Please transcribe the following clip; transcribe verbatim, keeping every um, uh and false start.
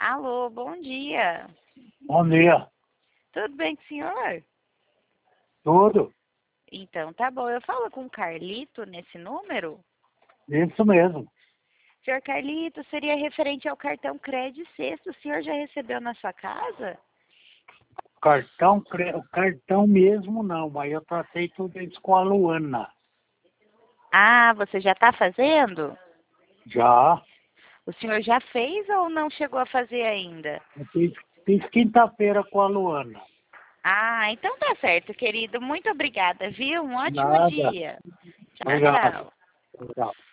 Alô, bom dia. Bom dia. Tudo bem com o senhor? Tudo? Então, tá bom. Eu falo com o Carlito nesse número? Isso mesmo. Senhor Carlito, seria referente ao cartão Crédito Sexto. O senhor já recebeu na sua casa? Cartão, cre- o cartão mesmo não, mas eu tratei tudo isso com a Luana. Ah, você já está fazendo? Já. O senhor já fez ou não chegou a fazer ainda? Eu fiz, fiz quinta-feira com a Luana. Ah, então tá certo, querido. Muito obrigada, viu? Um ótimo Nada. dia. Tchau, Obrigado. tchau. Obrigado.